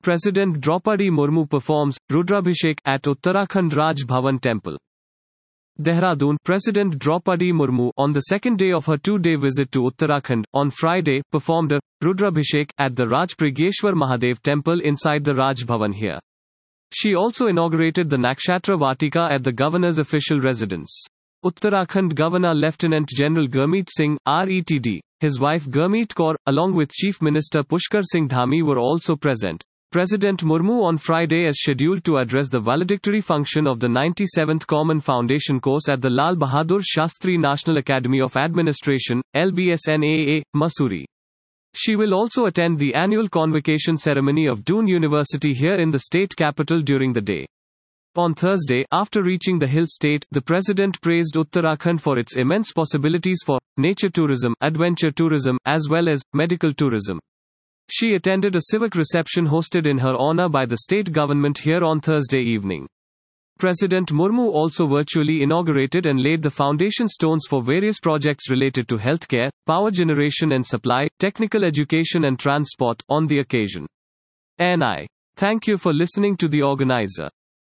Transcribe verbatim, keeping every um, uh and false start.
President Draupadi Murmu performs Rudrabhishek at Uttarakhand Raj Bhavan Temple. Dehradun, President Draupadi Murmu, on the second day of her two-day visit to Uttarakhand, on Friday, performed a Rudrabhishek at the Raj Prigeshwar Mahadev Temple inside the Raj Bhavan here. She also inaugurated the Nakshatra Vatika at the governor's official residence. Uttarakhand Governor Lieutenant General Gurmeet Singh, R E T D, his wife Gurmeet Kaur, along with Chief Minister Pushkar Singh Dhami were also present. President Murmu on Friday is scheduled to address the valedictory function of the ninety-seventh Common Foundation course at the Lal Bahadur Shastri National Academy of Administration, L B S N A A, Mussoorie. She will also attend the annual convocation ceremony of Doon University here in the state capital during the day. On Thursday, after reaching the hill state, the president praised Uttarakhand for its immense possibilities for nature tourism, adventure tourism, as well as medical tourism. She attended a civic reception hosted in her honor by the state government here on Thursday evening. President Murmu also virtually inaugurated and laid the foundation stones for various projects related to healthcare, power generation and supply, technical education and transport, on the occasion. N I. Thank you for listening to the organizer.